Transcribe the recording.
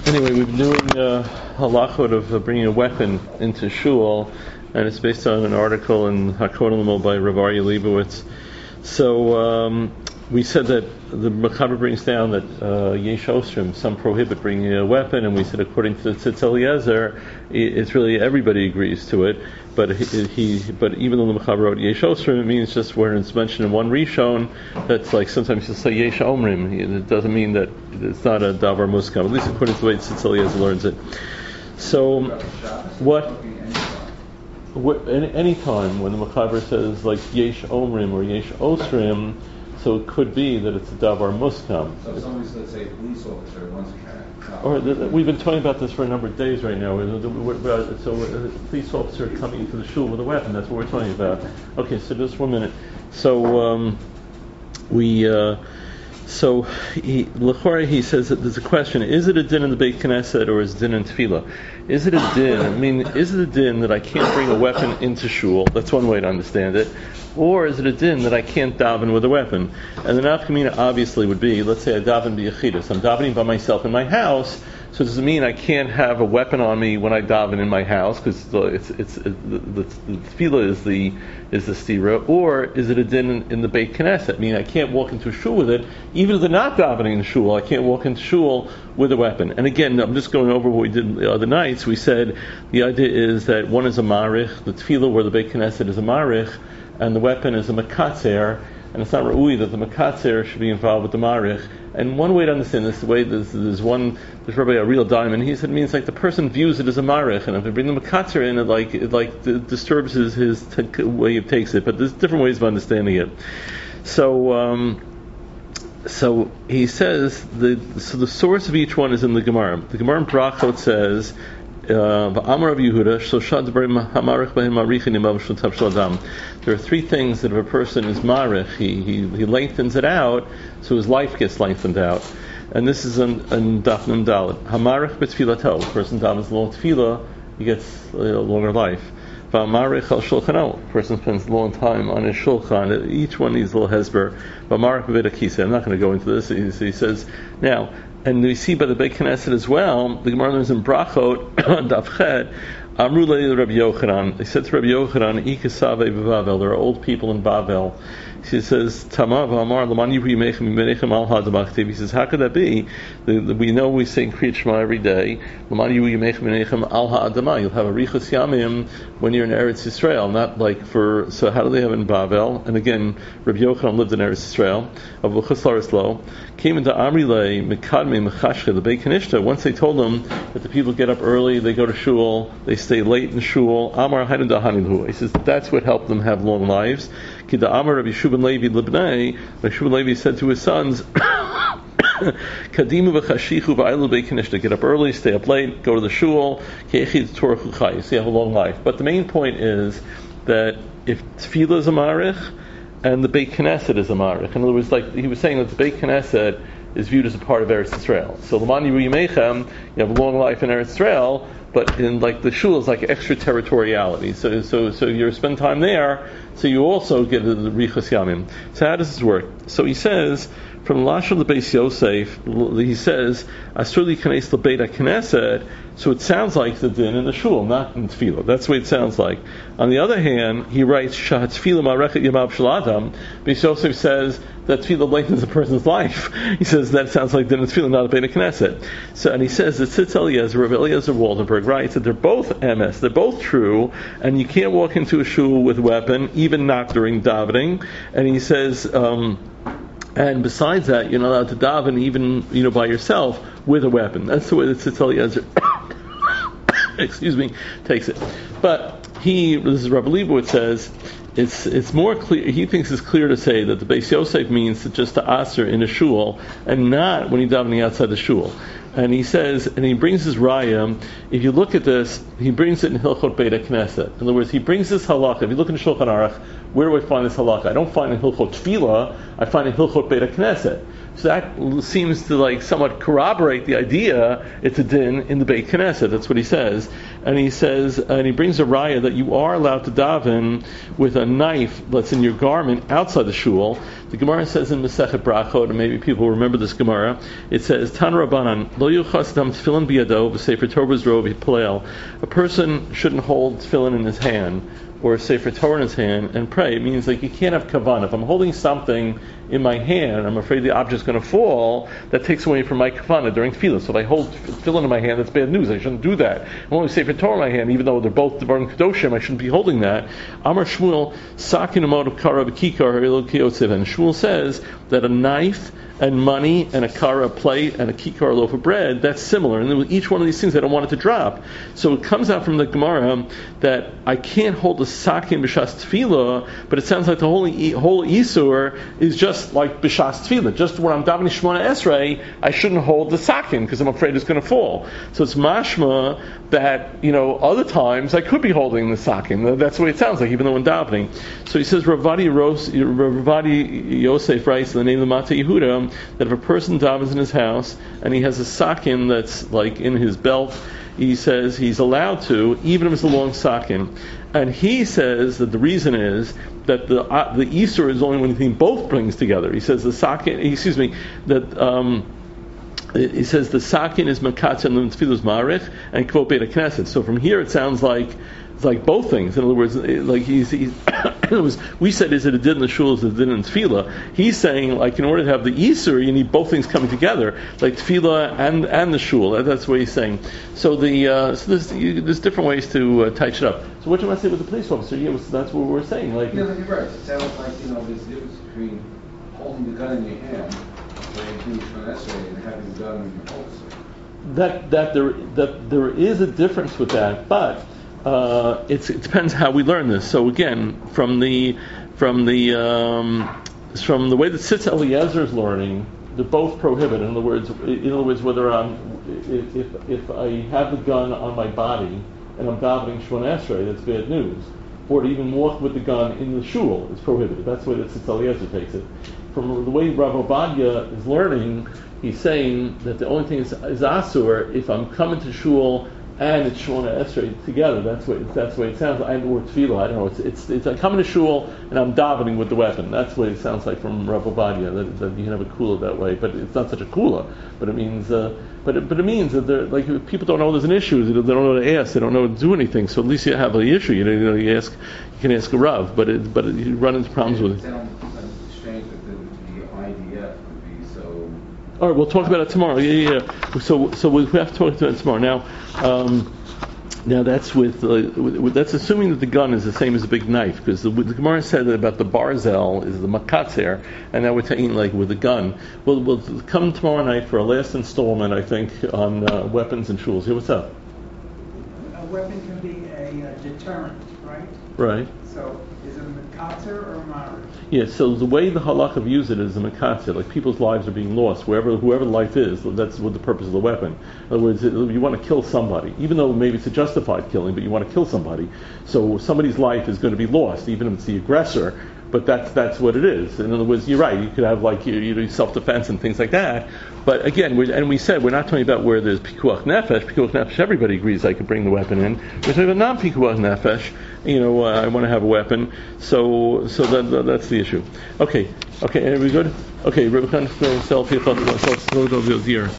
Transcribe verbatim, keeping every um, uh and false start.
Anyway, we've been doing uh, halachot of uh, bringing a weapon into shul, and it's based on an article in Hakon Lamol by Rav Aryeh Leibowitz. So um, we said that the Mechaber brings down that uh, Yesh Ostrim, some prohibit bringing a weapon, and we said according to the Tzitz Eliezer, it's really everybody agrees to it. But he, he but even though the Mechaber wrote Yesh Ostrim, it means just where it's mentioned in one Rishon, that's like sometimes you'll say Yesh Omrim. It doesn't mean that it's not a Davar Muskam, at least according to the way Tzitz Eliezer learns it. So what? What, any, any time when the Mechaber says like Yesh Omrim or Yesh Osrim, so it could be that it's a Davar Muskam. So if somebody's, let's say, a police officer wants to carry or the, the, we've been talking about this for a number of days right now. So a police officer coming into the shul with a weapon, that's what we're talking about. Okay, so just one minute. So um, we... Uh, So, he, L'chorah, he says that there's a question: is it a din in the Beit Knesset or is it a din in Tefillah? Is it a din? I mean, is it a din that I can't bring a weapon into shul? That's one way to understand it. Or is it a din that I can't daven with a weapon? And the nafkamina obviously would be: let's say I daven b'yachidus. I'm davening by myself in my house. So does it mean I can't have a weapon on me when I daven in my house because it's it's, it's the, the, the tefillah is the is the stira, or is it a din in, in the Beit Knesset? I mean, I can't walk into a shul with it, even if they're not davening in shul. I can't walk into shul with a weapon. And again, I'm just going over what we did the other nights. We said the idea is that one is a marich, the tefillah where the Beit Knesset is a marich, and the weapon is a makatzer. And it's not ra'ui that the makatzer should be involved with the marich. And one way to understand this, the way there's, there's one, there's probably a real diamond. He said it means like the person views it as a marich, and if they bring the makatzer in, it like it like d- disturbs his his t- way he takes it. But there's different ways of understanding it. So. Um, So he says the so the source of each one is in the Gemara. The Gemara in Brachot says, "V'amar Rav Yehuda, shloshad dvarim hamarich b'hem marichin imav shlotav shel adam." There are three things that if a person is marich, he, he he lengthens it out, so his life gets lengthened out. And this is in, in Daf Nun Dalet. Hamarich b'tfilato. A person davens long tefillah, he gets a longer life. V'amarich al shulchano. A person spends a long time on his shulchan. Each one needs a little hesber. V'amarich b'veda kiseh. I'm not going to go into this. He, he says now. And we see by the Beit Knesset as well, the Gemara learns in Brachot, Daf Chet, Amru le'i Rabbi Yochanan. They said to Rabbi Yochanan, Ikasave b'Bavel. There are old people in Bavel. He says, Tamav Amar Laman Yivri Yimechem Yimechem Al Ha'Damaktiv. He says, how could that be? The, the, we know we sing Kriyat Shema every day. Laman Yivri Yimechem Yimechem Al Ha'Adama. You'll have a Richos Yamim when you're in Eretz Yisrael, not like for. So how do they have it in Bavel? And again, Rabbi Yochanan lived in Eretz Yisrael. Of Luchas Laris Lo came into Amrilei Mekadme Mechashche the Beit Kanishta. Once they told them that the people get up early, they go to shul, they stay late in shul. Amar Hainu Dahaninu. He says that's what helped them have long lives. Kida Amar Rabbi Shubin Levi Libnei. Rabbi Shubin Levi said to his sons, Kadimu v'chashichu v'aylu Beit Kanishta. Get up early, stay up late, go to the shul. Keichid Torah Chuchai. So you have a long life. But the main point is that if tefillah is a marich, and the Beit Knesset is a marich. In other words, like he was saying that the Beit Knesset is viewed as a part of Eretz Yisrael. So L'man Yiru Yimechem, you have a long life in Eretz Yisrael, but in like the shul is like extraterritoriality. So so so you spend time there, so you also get the Richos Yamim. So how does this work? So he says from Lashon the Beis Yosef, he says Asur Likanes LeBeit HaKnesset. So it sounds like the din in the shul, not in tefillah. That's the way it sounds like. On the other hand, he writes Shahat Tefillah Ma'arechet Yamav Shel Adam. Beis Yosef says that tefillah lengthens a person's life. He says that sounds like din in tefillah, not a Beit HaKnesset. So and he says that Tzitz Eliezer, Rav Eliezer Waldenberg writes that they're both M S, they're both true, and you can't walk into a shul with a weapon, even not during davening. And he says. Um, And besides that, you're not allowed to daven even, you know, by yourself with a weapon. That's the way that Tzitz Eliezer, excuse me, takes it. But he, this is Rabbi Leibowitz says, it's it's more clear. He thinks it's clear to say that the Beis Yosef means to just to aser in a shul and not when he's davening outside the shul. And he says, and he brings his raya. If you look at this, he brings it in Hilchot Beit HaKnesset. In other words, he brings this halakha. If you look in Shulchan Aruch, where do I find this halakha? I don't find it in Hilchot Tefillah. I find it in Hilchot Beit HaKnesset. So that seems to like somewhat corroborate the idea it's a din in the Beit Knesset. That's what he says. and he says, and he brings a raya that you are allowed to daven with a knife that's in your garment outside the shul. The Gemara says in Masechet Brachot, and maybe people remember this Gemara, it says, Tan Rabbanan, Lo yuchas dam tefillin biyado, v'sefer Torah b'zro v'yipleil. A person shouldn't hold tefillin in his hand, or a Sefer Torah in his hand, and pray. It means like you can't have kavanah. If I'm holding something in my hand, I'm afraid the object's going to fall, that takes away from my kavanah during tefillah. So if I hold tefillin in my hand, that's bad news. I shouldn't do that. I'm only Sefer Torah in my hand, even though they're both Devarim Kedoshim, I shouldn't be holding that. Amar Shmuel, Sakin Amod of Kara B'Kikar Elokiyotzev. And Shmuel says that a knife and money and a kara plate and a kikar loaf of bread, that's similar. And with each one of these things, I don't want it to drop. So it comes out from the Gemara that I can't hold a sakin b'shas tefillah, but it sounds like the whole, whole isur is just like b'shas tefillah. Just when I'm davening Shemona Esrei, I shouldn't hold the sakin because I'm afraid it's going to fall. So it's mashma that, you know, other times I could be holding the sakin. That's the way it sounds like, even though I'm davening. So he says, Ravadi Ravadi Yosef writes in the name of the Mata Yehuda, that if a person davens in his house and he has a sakin that's like in his belt, he says he's allowed to, even if it's a long sakin. And he says that the reason is that the uh, the Isur is only when he both brings together. He says the sakin, excuse me, that um, he says the sakin is makatz and the tefillah is marich and kvot beit knesset. So from here it sounds like it's like both things. In other words, like he's, he's it was, we said, is it a din in the shul, is it a din in tefillah? He's saying, like, in order to have the Isur, you need both things coming together, like tefillah and and the shul. That's what he's saying. So the uh, so there's, you, there's different ways to uh, touch it up. So what do you want to say with the police officer? Yeah, that's what we're saying. Like, yeah, you're right. It sounds like, you know, there's a difference between holding the gun in your hand and doing an essay and having the gun in your holster. That that there that there is a difference with that, but. Uh, it's, it depends how we learn this. So again, from the from the um, from the way that Sitz Eliezer is learning, they're both prohibited. In other words, in other words, whether I'm if if, if I have the gun on my body and I'm davening Shemona Esrei, that's bad news. Or to even walk with the gun in the shul is prohibited. That's the way that Sitz Eliezer takes it. From the way Rav Ovadia is learning, he's saying that the only thing is, is asur if I'm coming to shul and it's Shemona Esrei together. That's what that's the way it sounds. I or tefillah. I don't know. It's it's it's I come to shul and I'm davening with the weapon. That's what it sounds like from Rav Ovadia. That, that you can have a kula that way, but it's not such a kula. But it means, uh, but it, but it means that they're like if people don't know there's an issue. They don't know to ask. They don't know to do anything. So at least you have the issue. You know, you, know, you ask. You can ask a Rav, but it, but it, you run into problems with it. It sounds strange that the I D F would be so. All right, we'll talk about it tomorrow. Yeah, yeah. yeah. So, so we have to talk about it tomorrow. Now, um, now that's with, uh, with that's assuming that the gun is the same as a big knife, because the, the Gemara said that about the barzel is the makatzer, and now we're taking like with the gun. We'll, we'll come tomorrow night for our last installment, I think, on uh, weapons and tools. Yeah, what's up? A weapon can be a uh, deterrent, right? Right. So, is it a makatzer or a marriage? Yeah, so the way the halakha views it is a makatzer, like people's lives are being lost, wherever whoever life is, that's what the purpose of the weapon. In other words, you want to kill somebody, even though maybe it's a justified killing, but you want to kill somebody. So somebody's life is going to be lost, even if it's the aggressor, but that's that's what it is. In other words, you're right, you could have like you, you know, self-defense and things like that, but again, we're, and we said, we're not talking about where there's pikuach nefesh. Pikuach nefesh, everybody agrees I could bring the weapon in. We're talking about non-pikuach nefesh. You know, uh, I want to have a weapon, so so that, that, that's the issue. Okay, okay, are we good? Okay, Rebbe Khan, self,